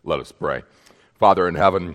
Let us pray. Father in heaven,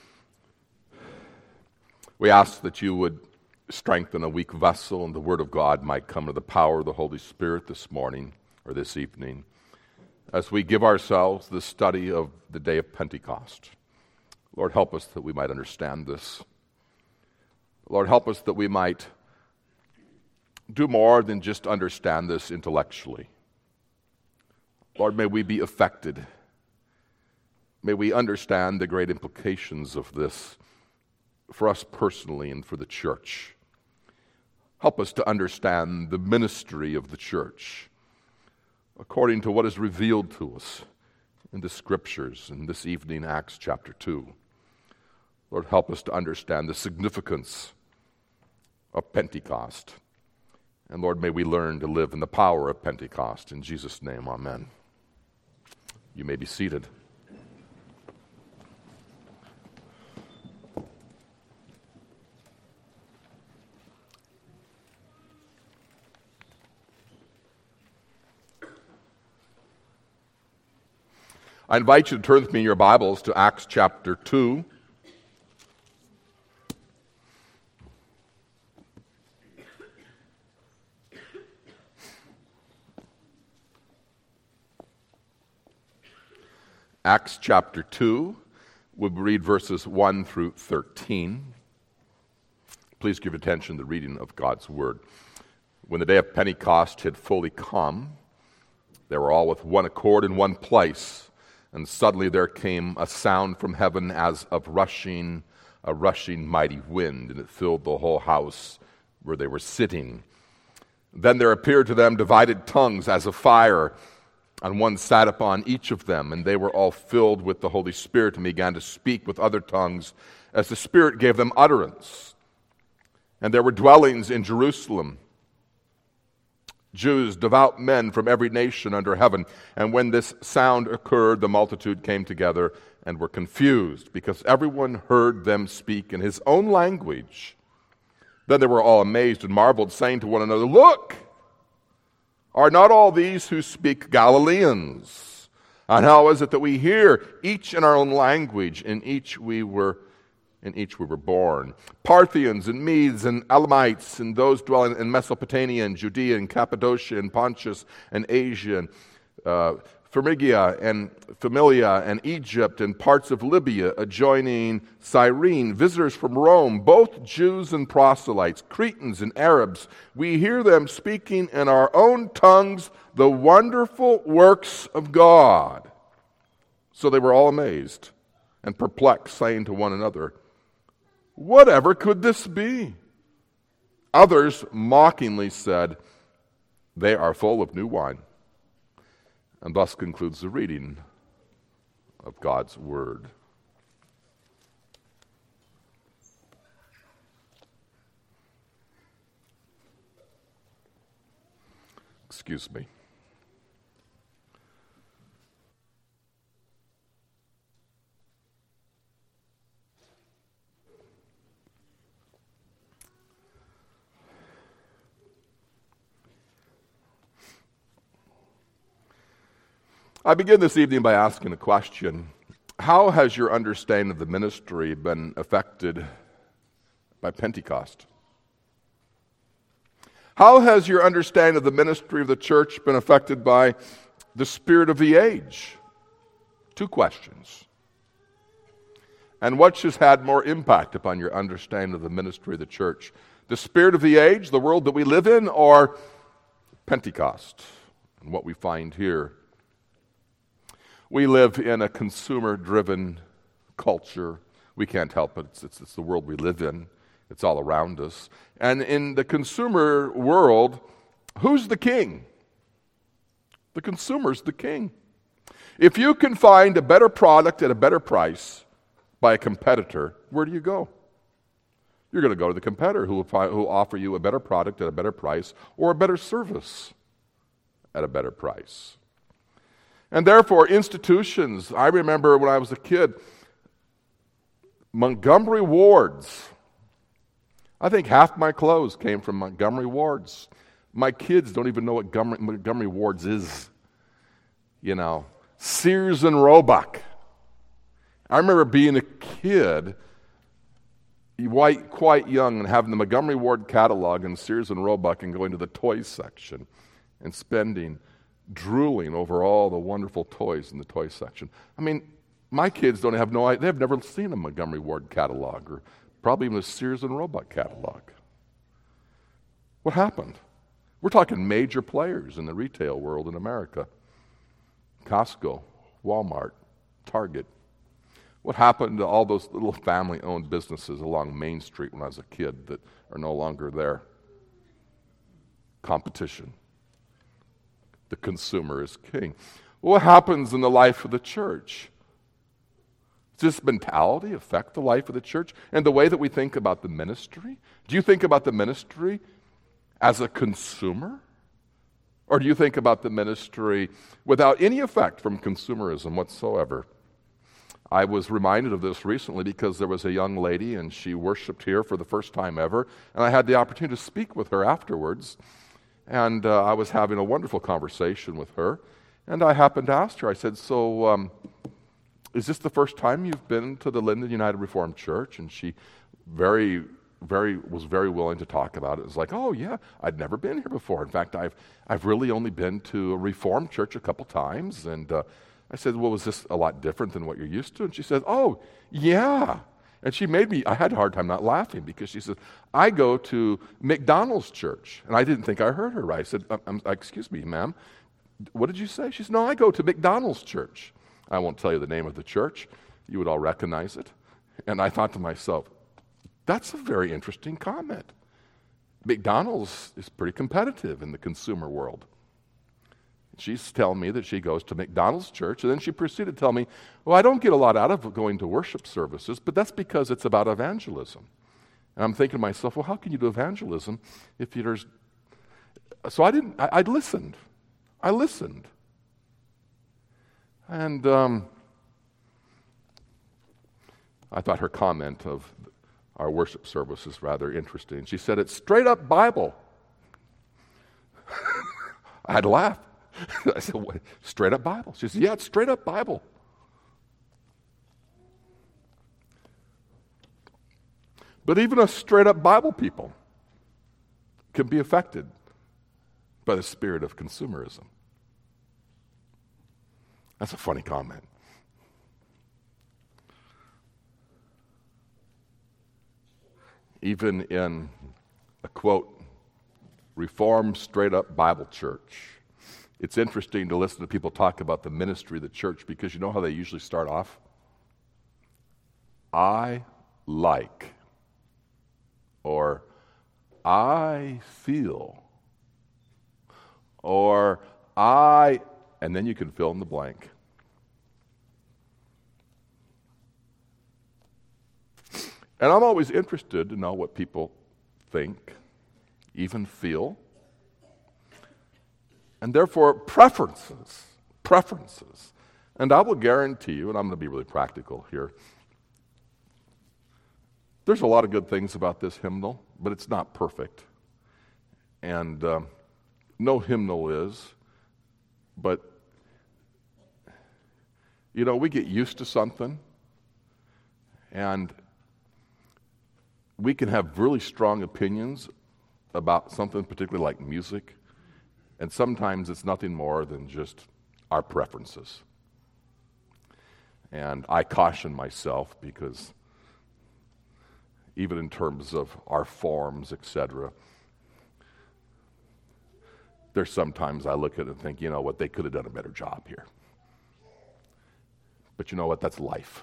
we ask that you would strengthen a weak vessel and the word of God might come to the power of the Holy Spirit this morning or this evening as we give ourselves the study of the day of Pentecost. Lord, help us that we might understand this. Lord, help us that we might do more than just understand this intellectually. Lord, may we be affected. May we understand the great implications of this for us personally and for the church. Help us to understand the ministry of the church according to what is revealed to us in the Scriptures, in this evening, Acts chapter 2. Lord, help us to understand the significance of Pentecost. And Lord, may we learn to live in the power of Pentecost. In Jesus' name, amen. You may be seated. I invite you to turn with me in your Bibles to Acts chapter 2. Acts chapter 2, we'll read verses 1 through 13. Please give attention to the reading of God's Word. When the day of Pentecost had fully come, they were all with one accord in one place. And suddenly there came a sound from heaven as of a rushing mighty wind, and it filled the whole house where they were sitting. Then there appeared to them divided tongues as of fire, and one sat upon each of them, and they were all filled with the Holy Spirit and began to speak with other tongues as the Spirit gave them utterance. And there were dwellings in Jerusalem, Jews, devout men from every nation under heaven. And when this sound occurred, the multitude came together and were confused, because everyone heard them speak in his own language. Then they were all amazed and marveled, saying to one another, "Look, are not all these who speak Galileans? And how is it that we hear each in our own language, in each we were born? Parthians and Medes and Elamites and those dwelling in Mesopotamia and Judea and Cappadocia and Pontus and Asia and Phrygia and Familia and Egypt and parts of Libya adjoining Cyrene, visitors from Rome, both Jews and proselytes, Cretans and Arabs. We hear them speaking in our own tongues the wonderful works of God." So they were all amazed and perplexed, saying to one another, "Whatever could this be?" Others mockingly said, "They are full of new wine." And thus concludes the reading of God's Word. Excuse me. I begin this evening by asking a question. How has your understanding of the ministry been affected by Pentecost? How has your understanding of the ministry of the church been affected by the spirit of the age? Two questions. And what has had more impact upon your understanding of the ministry of the church? The spirit of the age, the world that we live in, or Pentecost? And what we find here. We live in a consumer-driven culture. We can't help it. It's the world we live in. It's all around us. And in the consumer world, who's the king? The consumer's the king. If you can find a better product at a better price by a competitor, where do you go? You're going to go to the competitor who will offer you a better product at a better price or a better service at a better price. And therefore, institutions, I remember when I was a kid, Montgomery Wards. I think half my clothes came from Montgomery Wards. My kids don't even know what Montgomery Wards is. You know, Sears and Roebuck. I remember being a kid, quite young, and having the Montgomery Ward catalog in Sears and Roebuck and going to the toys section and drooling over all the wonderful toys in the toy section. I mean, my kids don't have no idea. They've never seen a Montgomery Ward catalog or probably even a Sears and Roebuck catalog. What happened? We're talking major players in the retail world in America. Costco, Walmart, Target. What happened to all those little family-owned businesses along Main Street when I was a kid that are no longer there? Competition. The consumer is king. What happens in the life of the church? Does this mentality affect the life of the church and the way that we think about the ministry? Do you think about the ministry as a consumer? Or do you think about the ministry without any effect from consumerism whatsoever? I was reminded of this recently because there was a young lady and she worshiped here for the first time ever, and I had the opportunity to speak with her afterwards, and I was having a wonderful conversation with her, and I happened to ask her, I said, so is this the first time you've been to the Linden United Reformed Church? And she was very willing to talk about it. It was like, oh yeah, I'd never been here before. In fact, I've really only been to a Reformed church a couple times. And I said, well, was this a lot different than what you're used to? And she said, oh yeah. And she made me, I had a hard time not laughing because she said, I go to McDonald's church. And I didn't think I heard her right. I said, excuse me, ma'am, what did you say? She said, no, I go to McDonald's church. I won't tell you the name of the church. You would all recognize it. And I thought to myself, that's a very interesting comment. McDonald's is pretty competitive in the consumer world. She's telling me that she goes to McDonald's church, and then she proceeded to tell me, well, I don't get a lot out of going to worship services, but that's because it's about evangelism. And I'm thinking to myself, well, how can you do evangelism if there's... So I listened. I listened. And I thought her comment of our worship service is rather interesting. She said, it's straight up Bible. I had to laugh. I said, what? Straight up Bible? She said, yeah, it's straight up Bible. But even a straight up Bible people can be affected by the spirit of consumerism. That's a funny comment. Even in a quote, Reformed straight up Bible church, it's interesting to listen to people talk about the ministry of the church because you know how they usually start off? I like, or I feel, or and then you can fill in the blank. And I'm always interested to know what people think, even feel, and therefore preferences. And I will guarantee you, and I'm going to be really practical here, there's a lot of good things about this hymnal, but it's not perfect. And no hymnal is, but you know, we get used to something, and we can have really strong opinions about something, particularly like music, and sometimes it's nothing more than just our preferences. And I caution myself because even in terms of our forms, etc., there's sometimes I look at it and think, you know what, they could have done a better job here. But you know what, that's life.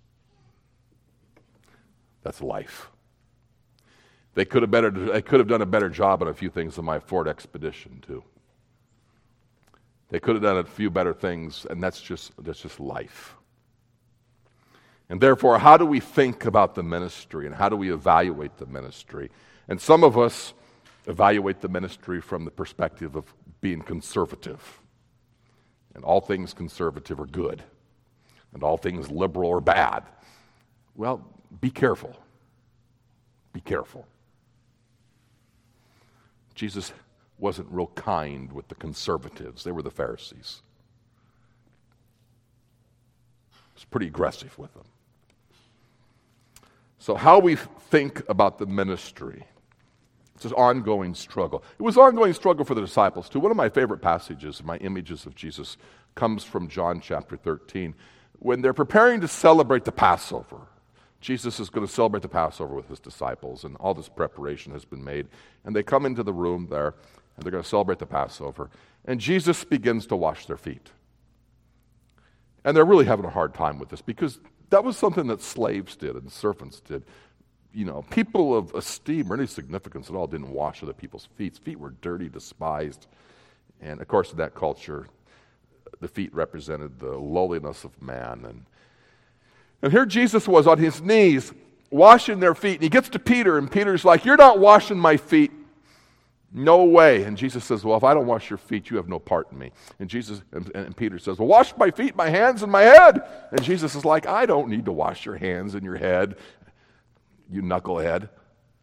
That's life. They could have done a better job on a few things in my Ford Expedition too. They could have done a few better things, and that's just life. And therefore, how do we think about the ministry, and how do we evaluate the ministry? And some of us evaluate the ministry from the perspective of being conservative. And all things conservative are good, and all things liberal are bad. Well, be careful. Be careful. Jesus wasn't real kind with the conservatives. They were the Pharisees. was pretty aggressive with them. So how we think about the ministry, it's an ongoing struggle. It was an ongoing struggle for the disciples too. One of my favorite passages, my images of Jesus, comes from John chapter 13. When they're preparing to celebrate the Passover, Jesus is going to celebrate the Passover with his disciples, and all this preparation has been made. And they come into the room there, and they're going to celebrate the Passover. And Jesus begins to wash their feet. And they're really having a hard time with this, because that was something that slaves did and servants did. You know, people of esteem or any significance at all didn't wash other people's feet. Feet were dirty, despised. And of course, in that culture, the feet represented the lowliness of man. And here Jesus was on his knees washing their feet. And he gets to Peter, and Peter's like, "You're not washing my feet. No way." And Jesus says, "Well, if I don't wash your feet, you have no part in me." And Peter says, "Well, wash my feet, my hands, and my head." And Jesus is like, "I don't need to wash your hands and your head, you knucklehead."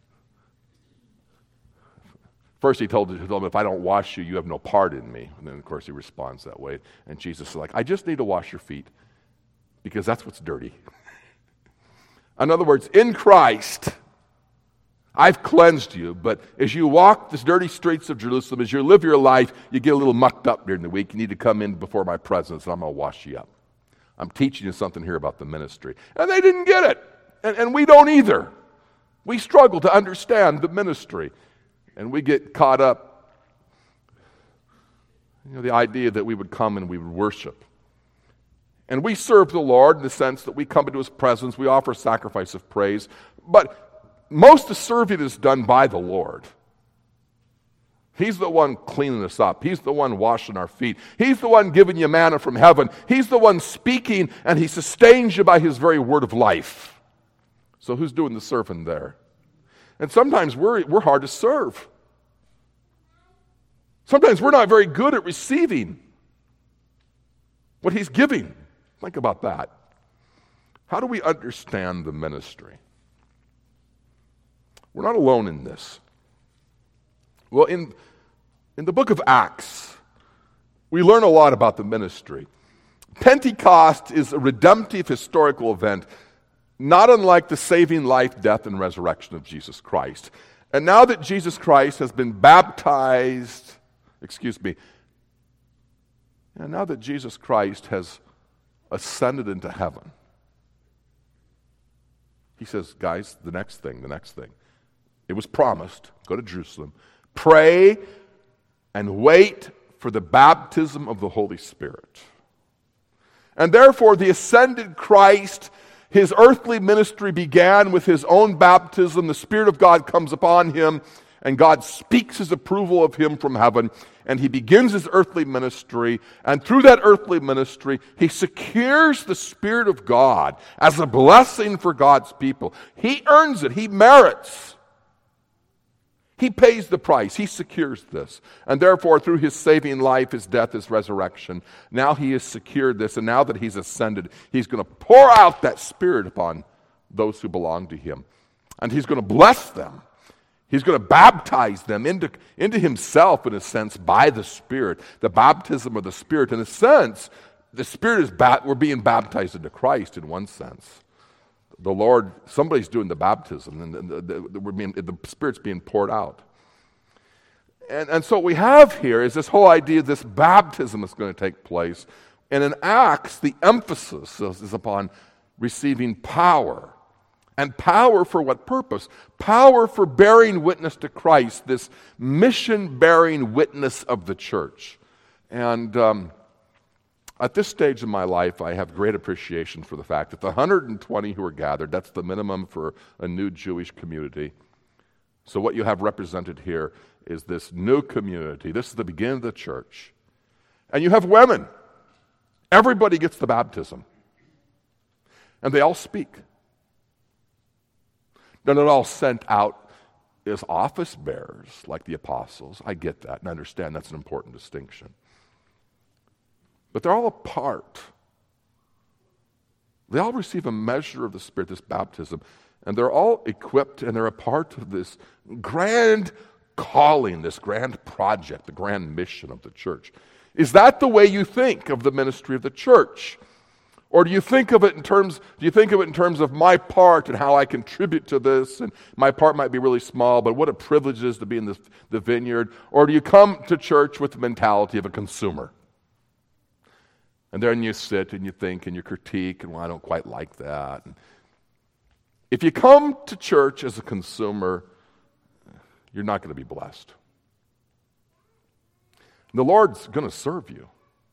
First he told him, "If I don't wash you, you have no part in me." And then, of course, he responds that way. And Jesus is like, "I just need to wash your feet, because that's what's dirty." In other words, in Christ, I've cleansed you, but as you walk the dirty streets of Jerusalem, as you live your life, you get a little mucked up during the week. You need to come in before my presence, and I'm going to wash you up. I'm teaching you something here about the ministry. And they didn't get it. And we don't either. We struggle to understand the ministry. And we get caught up, the idea that we would come and we would worship. And we serve the Lord in the sense that we come into his presence, we offer sacrifice of praise, but most of the serving is done by the Lord. He's the one cleaning us up. He's the one washing our feet. He's the one giving you manna from heaven. He's the one speaking, and he sustains you by his very word of life. So who's doing the serving there? And sometimes we're hard to serve. Sometimes we're not very good at receiving what he's giving. Think about that. How do we understand the ministry? We're not alone in this. Well, in the book of Acts, we learn a lot about the ministry. Pentecost is a redemptive historical event, not unlike the saving life, death, and resurrection of Jesus Christ. And now that Jesus Christ has been baptized, and now that Jesus Christ has ascended into heaven, he says, guys, the next thing. It was promised, go to Jerusalem, pray and wait for the baptism of the Holy Spirit. And therefore, the ascended Christ, his earthly ministry began with his own baptism. The Spirit of God comes upon him, and God speaks his approval of him from heaven, and he begins his earthly ministry. And through that earthly ministry, he secures the Spirit of God as a blessing for God's people. He earns it. He merits. He pays the price. He secures this. And therefore, through his saving life, his death, his resurrection, now he has secured this. And now that he's ascended, he's going to pour out that Spirit upon those who belong to him. And he's going to bless them. He's going to baptize them into himself, in a sense, by the Spirit. The baptism of the Spirit. In a sense, the Spirit is we're being baptized into Christ in one sense. The Lord, somebody's doing the baptism, and the Spirit's being poured out. And so what we have here is this whole idea of this baptism that's going to take place. And in Acts, the emphasis is upon receiving power. And power for what purpose? Power for bearing witness to Christ, this mission-bearing witness of the church. And at this stage in my life, I have great appreciation for the fact that the 120 who are gathered, that's the minimum for a new Jewish community. So what you have represented here is this new community. This is the beginning of the church. And you have women. Everybody gets the baptism. And they all speak. They're not all sent out as office bearers like the apostles. I get that and understand that's an important distinction. But they're all a part. They all receive a measure of the Spirit, this baptism, and they're all equipped, and they're a part of this grand calling, this grand project, the grand mission of the church. Is that the way you think of the ministry of the church? Or do you think of it in terms of my part and how I contribute to this? And my part might be really small, but what a privilege it is to be in the vineyard. Or do you come to church with the mentality of a consumer? And then you sit and you think and you critique, and well, I don't quite like that. And if you come to church as a consumer, you're not going to be blessed. The Lord's going to serve you.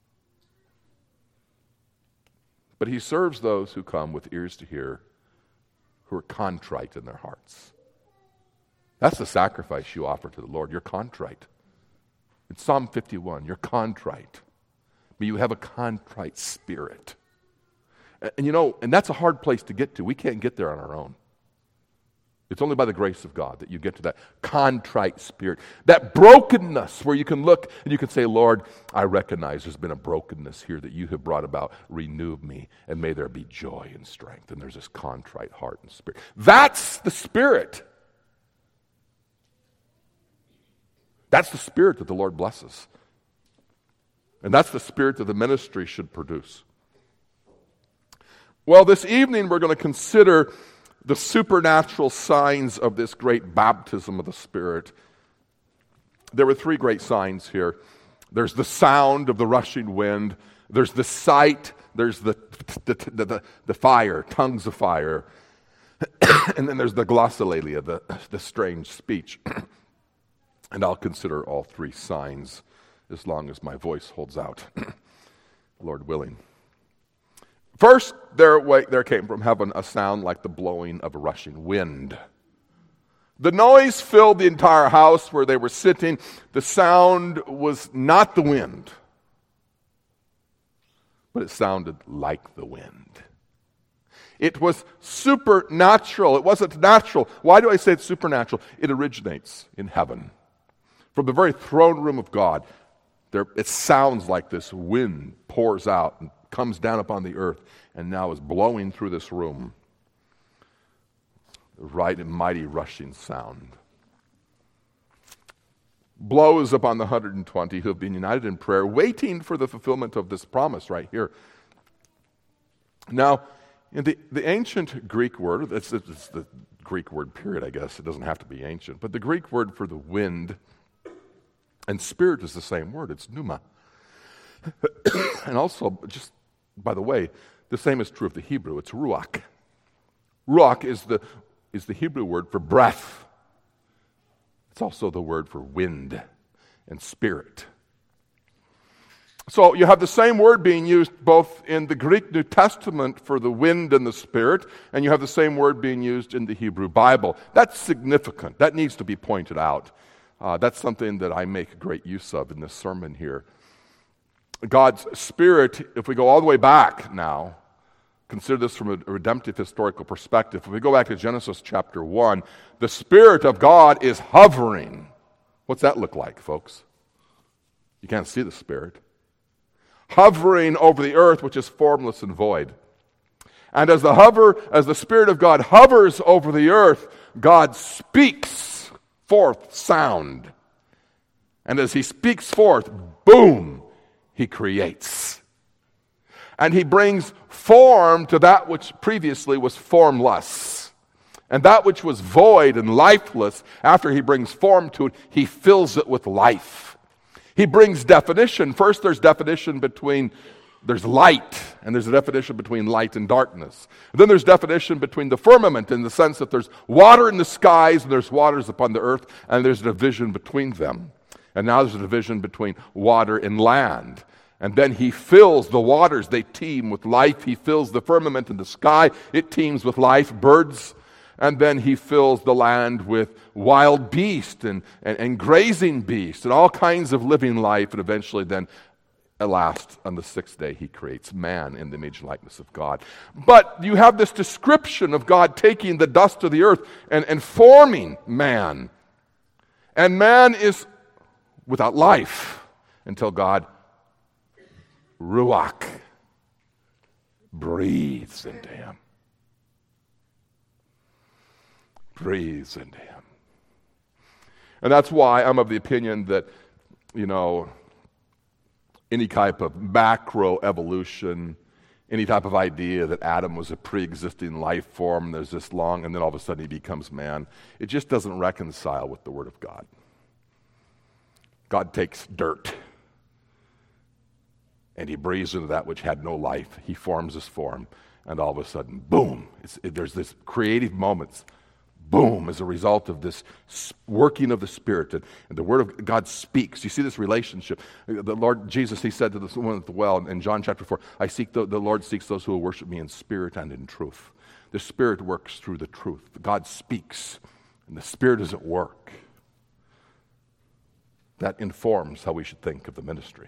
But he serves those who come with ears to hear, who are contrite in their hearts. That's the sacrifice you offer to the Lord. You're contrite. It's Psalm 51. You're contrite. But you have a contrite spirit. And that's a hard place to get to. We can't get there on our own. It's only by the grace of God that you get to that contrite spirit. That brokenness where you can look and you can say, Lord, I recognize there's been a brokenness here that you have brought about. Renew me, and may there be joy and strength. And there's this contrite heart and spirit. That's the spirit. That's the spirit that the Lord blesses. And that's the spirit that the ministry should produce. Well, this evening we're going to consider the supernatural signs of this great baptism of the Spirit. There were three great signs here. There's the sound of the rushing wind. There's the sight. There's the fire, tongues of fire. And then there's the glossolalia, the strange speech. And I'll consider all three signs as long as my voice holds out, Lord willing. First, there came from heaven a sound like the blowing of a rushing wind. The noise filled the entire house where they were sitting. The sound was not the wind, but it sounded like the wind. It was supernatural. It wasn't natural. Why do I say it's supernatural? It originates in heaven. From the very throne room of God, it sounds like this wind pours out and comes down upon the earth and now is blowing through this room. The right and mighty rushing sound. Blows upon the 120 who have been united in prayer, waiting for the fulfillment of this promise right here. Now, in the ancient Greek word, it's the Greek word period, I guess. It doesn't have to be ancient. But the Greek word for the wind and spirit is the same word. It's pneuma. And also, just by the way, the same is true of the Hebrew. It's ruach. Ruach is the Hebrew word for breath. It's also the word for wind and spirit. So you have the same word being used both in the Greek New Testament for the wind and the spirit, and you have the same word being used in the Hebrew Bible. That's significant. That needs to be pointed out. That's something that I make great use of in this sermon here. God's Spirit, if we go all the way back now, consider this from a redemptive historical perspective. If we go back to Genesis chapter 1, the Spirit of God is hovering. What's that look like, folks? You can't see the Spirit. Hovering over the earth, which is formless and void. And as the Spirit of God hovers over the earth, God speaks forth sound. And as he speaks forth, boom, he creates. And he brings form to that which previously was formless. And that which was void and lifeless, after he brings form to it, he fills it with life. He brings definition. First there's light, and there's a definition between light and darkness. And then there's definition between the firmament, in the sense that there's water in the skies and there's waters upon the earth, and there's a division between them. And now there's a division between water and land. And then he fills the waters, they teem with life. He fills the firmament in the sky, it teems with life, birds. And then he fills the land with wild beasts and grazing beasts and all kinds of living life. And eventually then, at last, on the sixth day, he creates man in the image and likeness of God. But you have this description of God taking the dust of the earth and forming man. And man is without life until God, ruach, breathes into him. Breathes into him. And that's why I'm of the opinion that, any type of macro evolution Any type of idea that Adam was a pre-existing life form, there's this long, and then all of a sudden he becomes man, it just doesn't reconcile with the Word of God. God takes dirt, and he breathes into that which had no life. He forms this form, and all of a sudden, boom, there's this creative moments, boom, as a result of this working of the Spirit. And the Word of God speaks. You see this relationship. The Lord Jesus, he said to the woman at the well in John chapter 4, the Lord seeks those who will worship me in spirit and in truth. The Spirit works through the truth. God speaks, and the Spirit is at work. That informs how we should think of the ministry.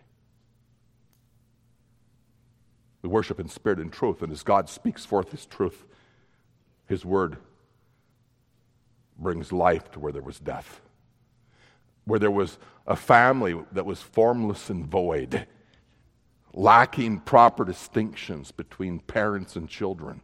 We worship in spirit and truth, and as God speaks forth His truth, His Word brings life to where there was death. Where there was a family that was formless and void, lacking proper distinctions between parents and children.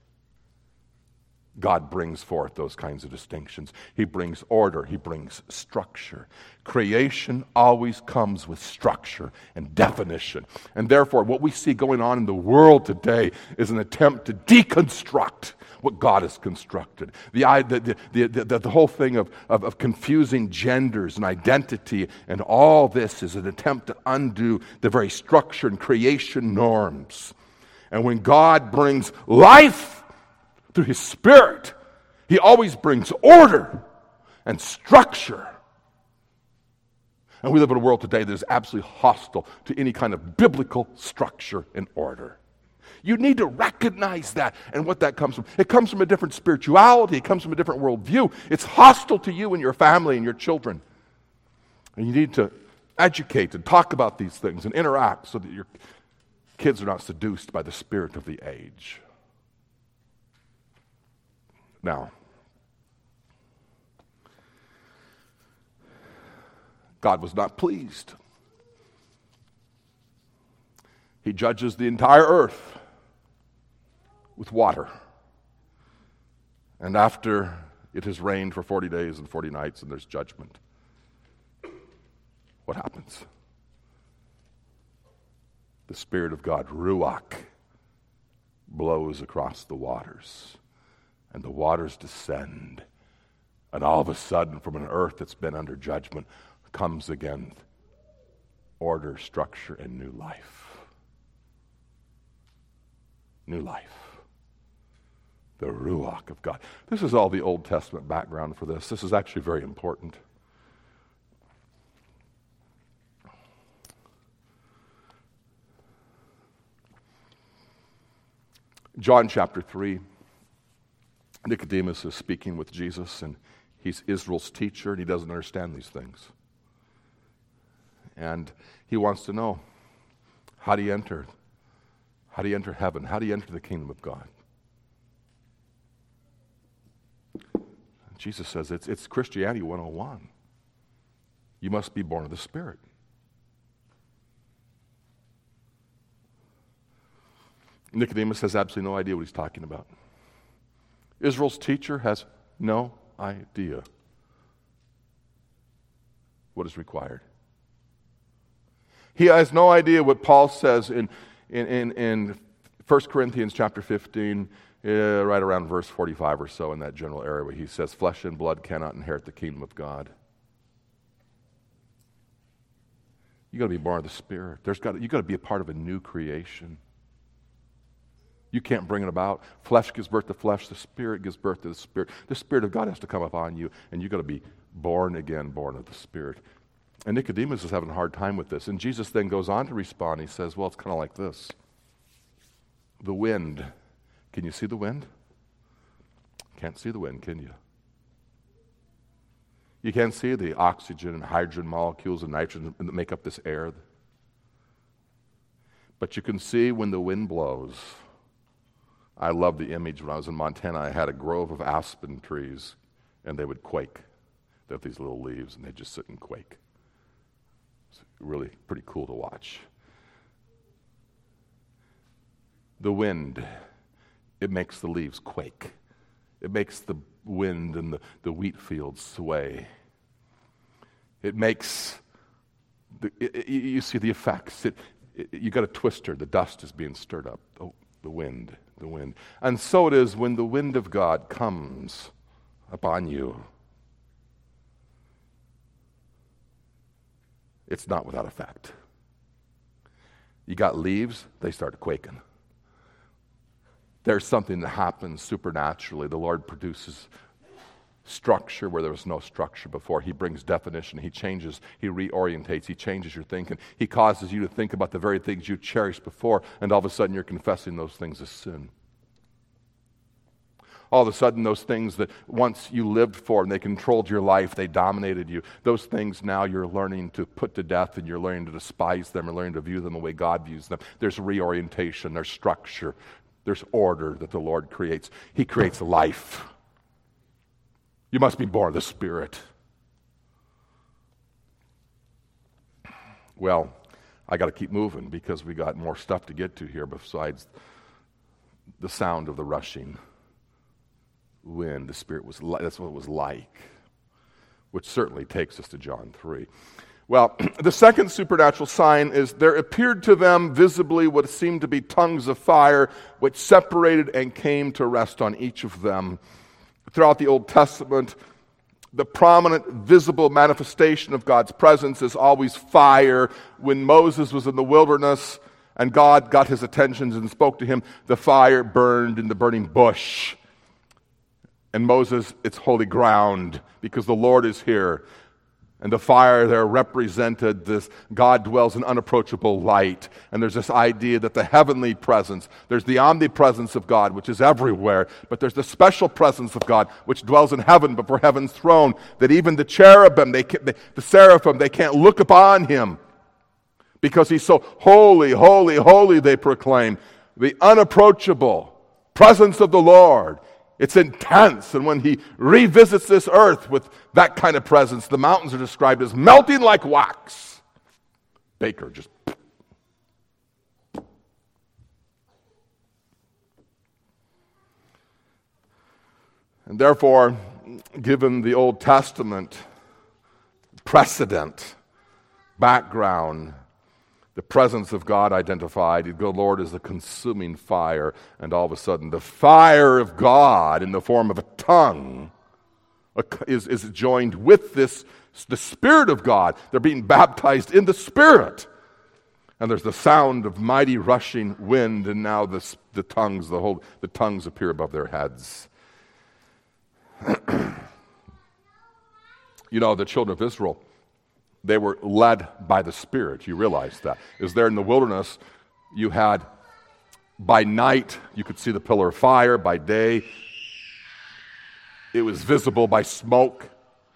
God brings forth those kinds of distinctions. He brings order. He brings structure. Creation always comes with structure and definition. And therefore, what we see going on in the world today is an attempt to deconstruct what God has constructed. The whole thing of confusing genders and identity and all this is an attempt to undo the very structure and creation norms. And when God brings life through His Spirit, He always brings order and structure. And we live in a world today that is absolutely hostile to any kind of biblical structure and order. You need to recognize that and what that comes from. It comes from a different spirituality. It comes from a different worldview. It's hostile to you and your family and your children. And you need to educate and talk about these things and interact so that your kids are not seduced by the spirit of the age. Now, God was not pleased. He judges the entire earth with water. And after it has rained for 40 days and 40 nights and there's judgment, what happens? The Spirit of God, Ruach, blows across the waters. And the waters descend. And all of a sudden, from an earth that's been under judgment, comes again order, structure, and new life. New life. The Ruach of God. This is all the Old Testament background for this. This is actually very important. John chapter 3. Nicodemus is speaking with Jesus, and he's Israel's teacher, and he doesn't understand these things. And he wants to know, how do you enter? How do you enter heaven? How do you enter the kingdom of God? Jesus says it's Christianity 101. You must be born of the Spirit. Nicodemus has absolutely no idea what he's talking about. Israel's teacher has no idea what is required. He has no idea what Paul says in 1 Corinthians chapter 15, right around verse 45 or so, in that general area where he says, flesh and blood cannot inherit the kingdom of God. You've got to be born of the Spirit. You've got to be a part of a new creation. You can't bring it about. Flesh gives birth to flesh. The Spirit gives birth to the Spirit. The Spirit of God has to come upon you, and you've got to be born again, born of the Spirit. And Nicodemus is having a hard time with this. And Jesus then goes on to respond. He says, well, it's kind of like this. The wind. Can you see the wind? Can't see the wind, can you? You can't see the oxygen and hydrogen molecules and nitrogen that make up this air. But you can see when the wind blows. I love the image. When I was in Montana, I had a grove of aspen trees, and they would quake. They have these little leaves, and they'd just sit and quake. It's really pretty cool to watch. The wind, it makes the leaves quake. It makes the wind and the wheat fields sway. It makes, you see the effects. You got a twister. The dust is being stirred up. Oh, the wind. And so it is when the wind of God comes upon you. It's not without effect. You got leaves, they start quaking. There's something that happens supernaturally. The Lord produces structure where there was no structure before. He brings definition. He changes. He reorientates. He changes your thinking. He causes you to think about the very things you cherished before, and all of a sudden you're confessing those things as sin. All of a sudden those things that once you lived for and they controlled your life, they dominated you, those things now you're learning to put to death, and you're learning to despise them, or learning to view them the way God views them. There's reorientation. There's structure. There's order that the Lord creates. He creates life. You must be born of the Spirit. Well, I got to keep moving because we got more stuff to get to here besides the sound of the rushing wind. The Spirit was that's what it was like, which certainly takes us to John 3. Well, the second supernatural sign is there appeared to them visibly what seemed to be tongues of fire, which separated and came to rest on each of them. Throughout the Old Testament, the prominent, visible manifestation of God's presence is always fire. When Moses was in the wilderness and God got his attention and spoke to him, the fire burned in the burning bush. And Moses, it's holy ground because the Lord is here. And the fire there represented this God dwells in unapproachable light. And there's this idea that the heavenly presence, there's the omnipresence of God, which is everywhere, but there's the special presence of God, which dwells in heaven before heaven's throne, that even the cherubim, the seraphim, they can't look upon him because he's so holy, holy, holy, they proclaim. The unapproachable presence of the Lord. It's intense, and when he revisits this earth with that kind of presence, the mountains are described as melting like wax. Baker just... And therefore, given the Old Testament precedent, background, the presence of God identified, the Lord is a consuming fire, and all of a sudden the fire of God in the form of a tongue is joined with this, the Spirit of God. They're being baptized in the Spirit. And there's the sound of mighty rushing wind, and now the tongues appear above their heads. You know, the children of Israel, they were led by the Spirit. You realize that. It was there in the wilderness. You had, by night, you could see the pillar of fire. By day, it was visible by smoke.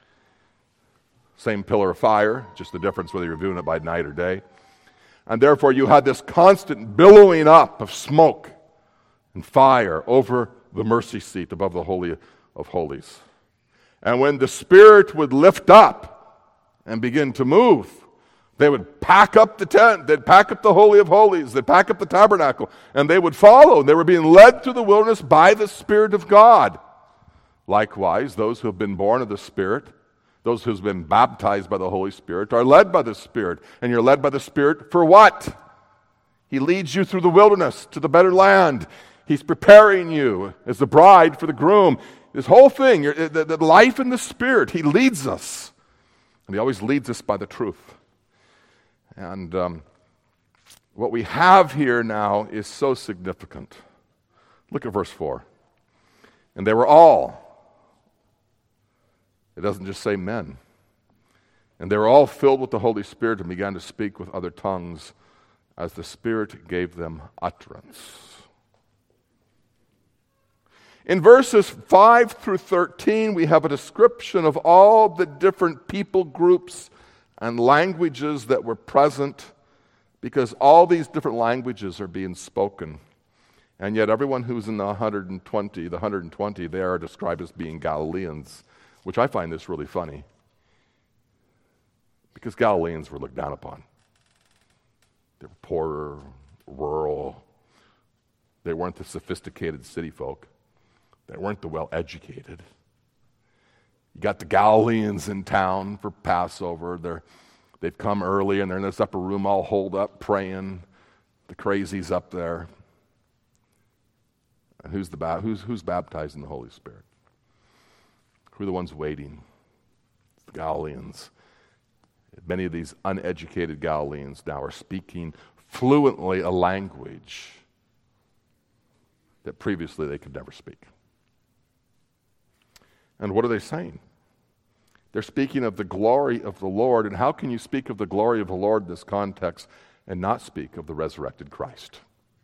Same pillar of fire, just the difference whether you're viewing it by night or day. And therefore, you had this constant billowing up of smoke and fire over the mercy seat above the Holy of Holies. And when the Spirit would lift up and begin to move, they would pack up the tent, they'd pack up the Holy of Holies, they'd pack up the tabernacle, and they would follow. They were being led through the wilderness by the Spirit of God. Likewise, those who have been born of the Spirit, those who have been baptized by the Holy Spirit, are led by the Spirit. And you're led by the Spirit for what? He leads you through the wilderness to the better land. He's preparing you as the bride for the groom. This whole thing, the life in the Spirit, He leads us. And He always leads us by the truth. And what we have here now is so significant. Look at verse 4. And they were all, it doesn't just say men, and they were all filled with the Holy Spirit and began to speak with other tongues as the Spirit gave them utterance. In verses 5 through 13, we have a description of all the different people groups and languages that were present, because all these different languages are being spoken. And yet everyone who's in the 120, they are described as being Galileans, which I find this really funny, because Galileans were looked down upon. They were poorer, rural. They weren't the sophisticated city folk. They weren't the well-educated. You got the Galileans in town for Passover. They've come early, and they're in this upper room all holed up praying. The crazies up there. And who's baptized in the Holy Spirit? Who are the ones waiting? The Galileans. Many of these uneducated Galileans now are speaking fluently a language that previously they could never speak. And what are they saying? They're speaking of the glory of the Lord. And how can you speak of the glory of the Lord in this context and not speak of the resurrected Christ?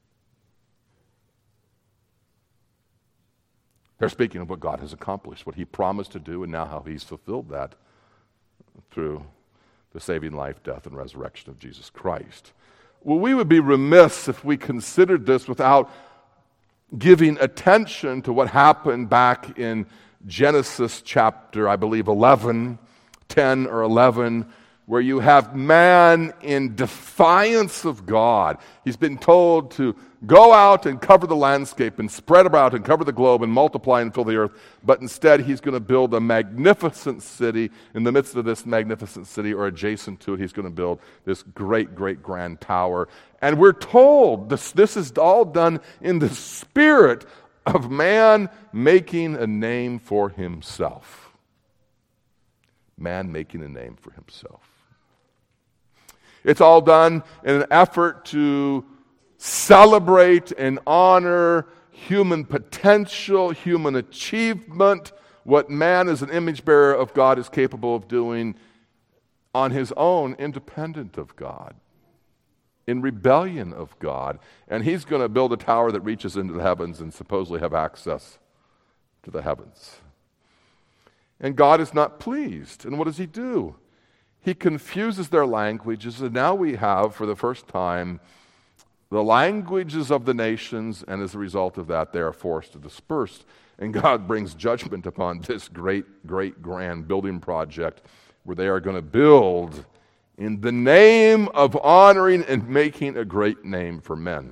They're speaking of what God has accomplished, what he promised to do, and now how he's fulfilled that through the saving life, death, and resurrection of Jesus Christ. Well, we would be remiss if we considered this without giving attention to what happened back in Genesis chapter, I believe, 10 or 11, where you have man in defiance of God. He's been told to go out and cover the landscape and spread about and cover the globe and multiply and fill the earth, but instead he's going to build a magnificent city. In the midst of this magnificent city, or adjacent to it, he's going to build this great, great grand tower. And we're told this is all done in the spirit of man making a name for himself. Man making a name for himself. It's all done in an effort to celebrate and honor human potential, human achievement, what man as an image bearer of God is capable of doing on his own, independent of God, in rebellion of God. And he's going to build a tower that reaches into the heavens and supposedly have access to the heavens. And God is not pleased. And what does he do? He confuses their languages, and now we have, for the first time, the languages of the nations, and as a result of that, they are forced to disperse. And God brings judgment upon this great, great, grand building project where they are going to build in the name of honoring and making a great name for men.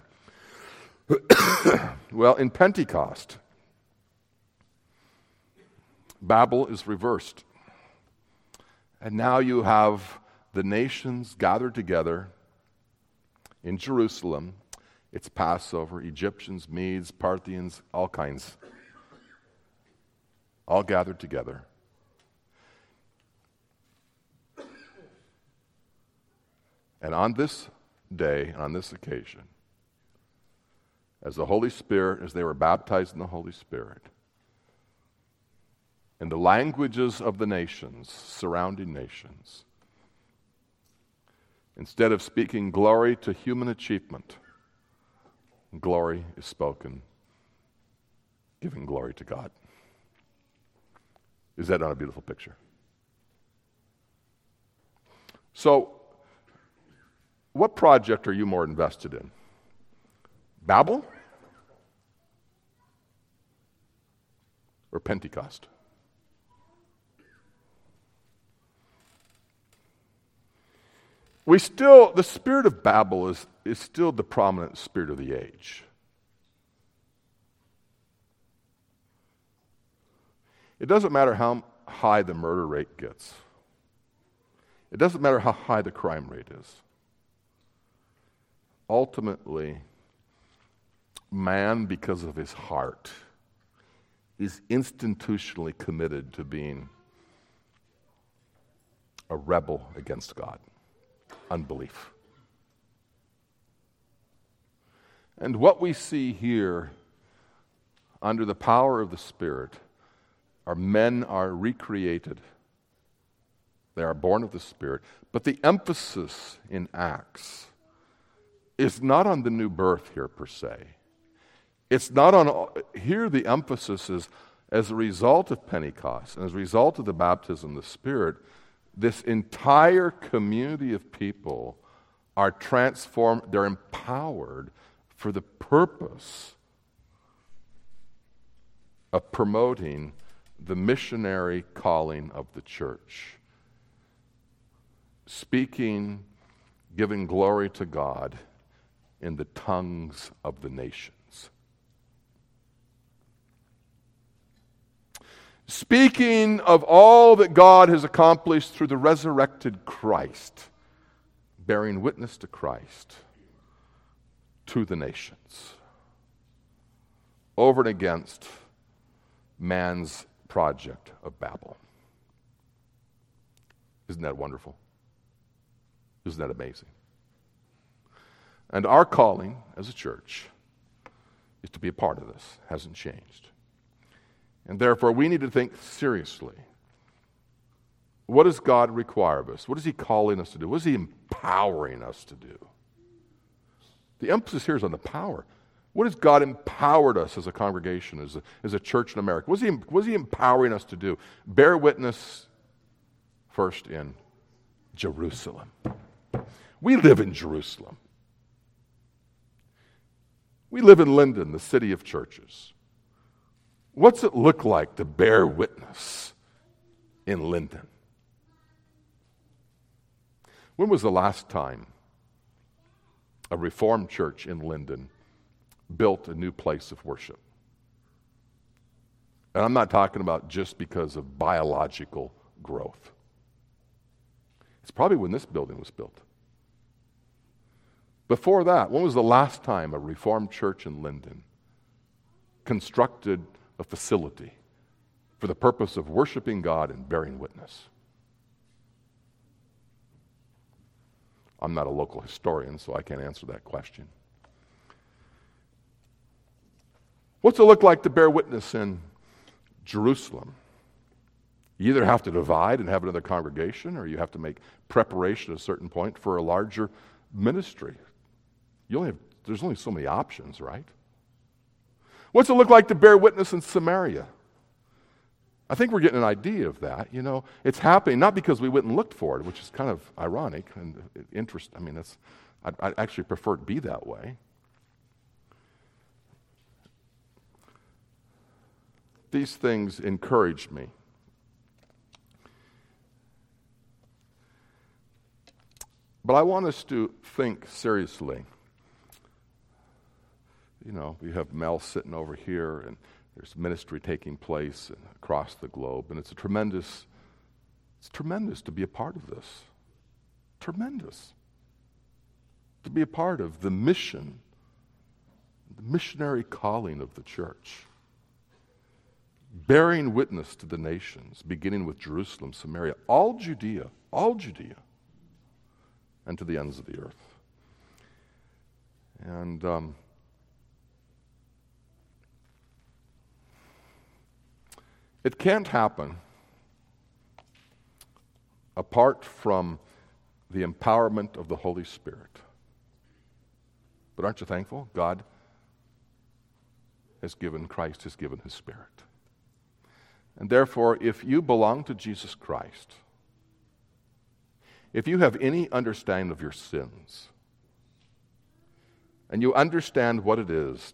Well, in Pentecost, Babel is reversed. And now you have the nations gathered together in Jerusalem. It's Passover, Egyptians, Medes, Parthians, all kinds. All gathered together. And on this day, on this occasion, as the Holy Spirit, as they were baptized in the Holy Spirit, in the languages of the nations, surrounding nations, instead of speaking glory to human achievement, glory is spoken, giving glory to God. Is that not a beautiful picture? So, what project are you more invested in? Babel or Pentecost? The spirit of Babel is still the prominent spirit of the age. It doesn't matter how high the murder rate gets. It doesn't matter how high the crime rate is. Ultimately, man, because of his heart, is institutionally committed to being a rebel against God. Unbelief. And what we see here, under the power of the Spirit, are men are recreated. They are born of the Spirit. But the emphasis in Acts is not on the new birth here per se. It's not on, here the emphasis is as a result of Pentecost and as a result of the baptism of the Spirit, this entire community of people are transformed, they're empowered for the purpose of promoting the missionary calling of the church. Speaking, giving glory to God in the tongues of the nations. Speaking of all that God has accomplished through the resurrected Christ, bearing witness to Christ, to the nations, over and against man's project of Babel. Isn't that wonderful? Isn't that amazing? And our calling as a church is to be a part of this. It hasn't changed. And therefore, we need to think seriously. What does God require of us? What is He calling us to do? What is He empowering us to do? The emphasis here is on the power. What has God empowered us as a congregation, as a church in America? What is He empowering us to do? Bear witness first in Jerusalem. We live in Jerusalem. We live in Linden, the city of churches. What's it look like to bear witness in Linden? When was the last time a Reformed church in Linden built a new place of worship? And I'm not talking about just because of biological growth. It's probably when this building was built. Before that, when was the last time a Reformed church in Linden constructed a facility for the purpose of worshiping God and bearing witness? I'm not a local historian, so I can't answer that question. What's it look like to bear witness in Jerusalem? You either have to divide and have another congregation, or you have to make preparation at a certain point for a larger ministry. There's only so many options, right? What's it look like to bear witness in Samaria? I think we're getting an idea of that. You know, it's happening not because we went and looked for it, which is kind of ironic and interesting. I mean, I'd actually prefer it to be that way. These things encouraged me. But I want us to think seriously. You know, we have Mel sitting over here, and there's ministry taking place across the globe, and it's tremendous to be a part of this. Tremendous. To be a part of the mission, the missionary calling of the church. Bearing witness to the nations, beginning with Jerusalem, Samaria, all Judea, and to the ends of the earth. And it can't happen apart from the empowerment of the Holy Spirit. But aren't you thankful? Christ has given His Spirit. And therefore, if you belong to Jesus Christ, if you have any understanding of your sins, and you understand what it is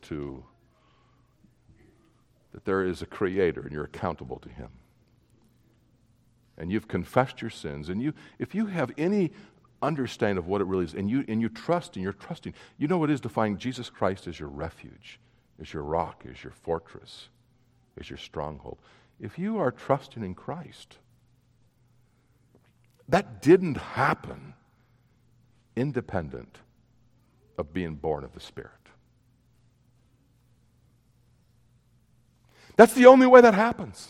that there is a Creator and you're accountable to Him, and you've confessed your sins, and if you have any understanding of what it really is, and you trust and you're trusting, you know what it is to find Jesus Christ as your refuge, as your rock, as your fortress, as your stronghold. If you are trusting in Christ, that didn't happen independent of being born of the Spirit. That's the only way that happens.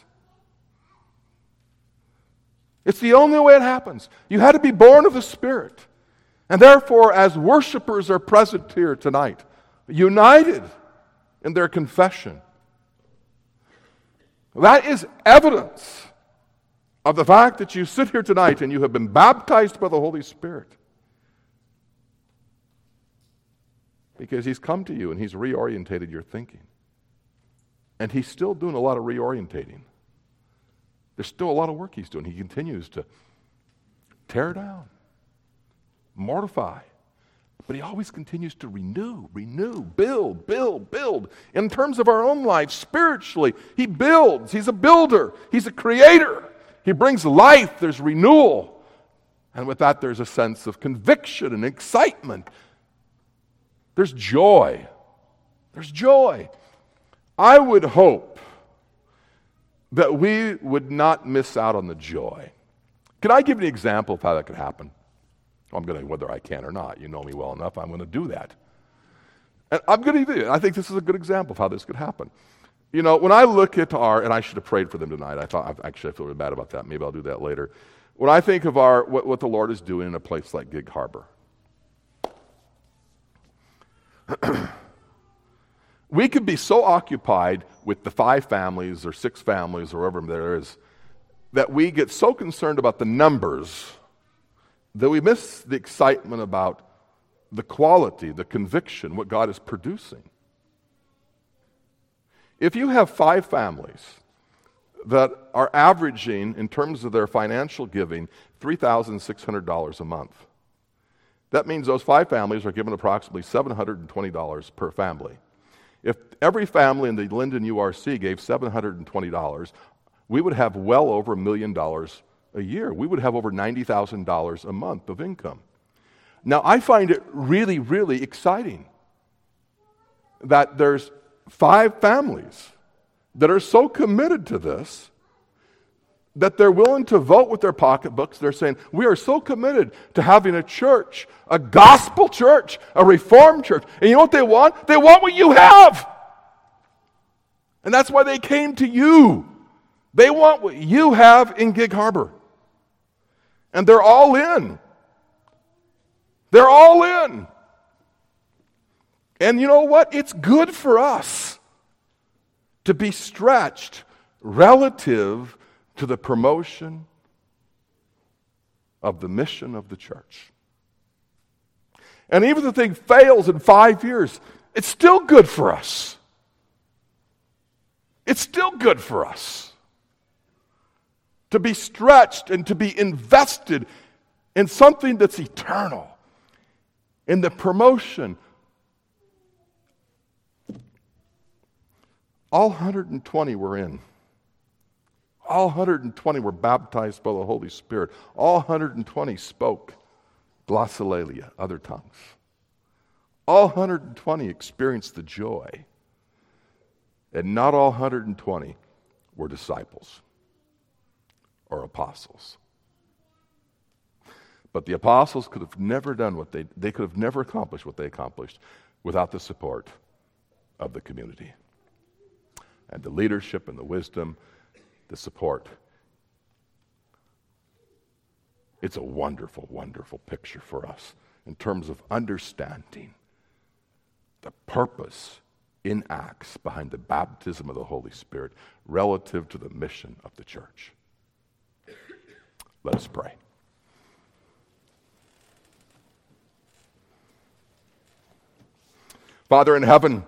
It's the only way it happens. You had to be born of the Spirit. And therefore, as worshipers are present here tonight, united in their confession, that is evidence of the fact that you sit here tonight and you have been baptized by the Holy Spirit. Because He's come to you and He's reorientated your thinking. And He's still doing a lot of reorientating. There's still a lot of work He's doing. He continues to tear down, mortify. But He always continues to renew, build. In terms of our own life, spiritually, He builds. He's a builder. He's a creator. He brings life. There's renewal. And with that, there's a sense of conviction and excitement. There's joy. There's joy. I would hope that we would not miss out on the joy. Can I give you an example of how that could happen? I'm going to, whether I can or not. You know me well enough, I'm going to do that. And I'm going to do it. I think this is a good example of how this could happen. You know, when I look at and I should have prayed for them tonight. I feel really bad about that. Maybe I'll do that later. When I think of what the Lord is doing in a place like Gig Harbor, we could be so occupied with the 5 families or 6 families or whatever there is that we get so concerned about the numbers that we miss the excitement about the quality, the conviction, what God is producing. If you have 5 families that are averaging, in terms of their financial giving, $3,600 a month, that means those 5 families are given approximately $720 per family. If every family in the Linden URC gave $720, we would have well over $1 million a year. We would have over $90,000 a month of income. Now, I find it really, really exciting that there's 5 families that are so committed to this that they're willing to vote with their pocketbooks. They're saying, we are so committed to having a church, a gospel church, a reformed church. And you know what they want? They want what you have. And that's why they came to you. They want what you have in Gig Harbor. And they're all in. They're all in. And you know what? It's good for us to be stretched relative to the promotion of the mission of the church. And even if the thing fails in 5 years, it's still good for us. It's still good for us to be stretched and to be invested in something that's eternal, in the promotion. All 120 were in. All 120 were baptized by the Holy Spirit. All 120 spoke glossolalia, other tongues. All 120 experienced the joy. And not all 120 were disciples or apostles. But the apostles could have never done what they could have never accomplished what they accomplished without the support of the community. And the leadership and the wisdom, the support. It's a wonderful, wonderful picture for us in terms of understanding the purpose in Acts behind the baptism of the Holy Spirit relative to the mission of the church. Let us pray. Father in heaven,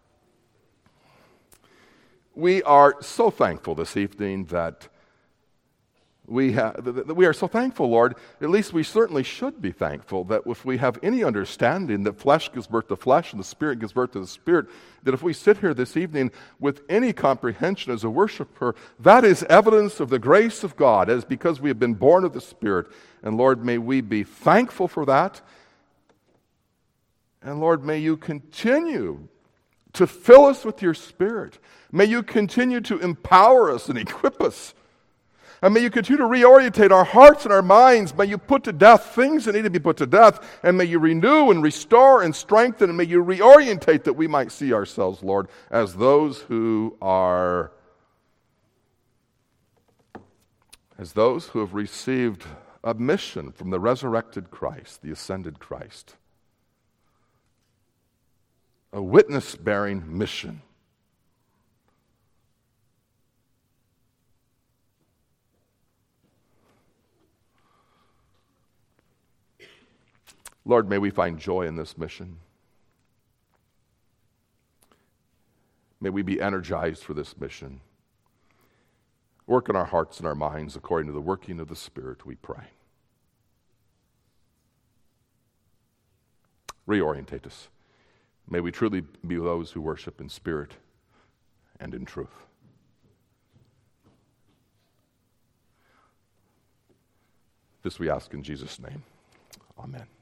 we are so thankful this evening that we are so thankful, Lord, at least we certainly should be thankful that if we have any understanding that flesh gives birth to flesh and the Spirit gives birth to the Spirit, that if we sit here this evening with any comprehension as a worshiper, that is evidence of the grace of God, as because we have been born of the Spirit. And Lord, may we be thankful for that. And Lord, may you continue to fill us with your Spirit. May you continue to empower us and equip us. And may you continue to reorientate our hearts and our minds. May you put to death things that need to be put to death. And may you renew and restore and strengthen. And may you reorientate that we might see ourselves, Lord, as those who have received a mission from the resurrected Christ, the ascended Christ. A witness-bearing mission. Lord, may we find joy in this mission. May we be energized for this mission. Work in our hearts and our minds according to the working of the Spirit, we pray. Reorientate us. May we truly be those who worship in spirit and in truth. This we ask in Jesus' name. Amen.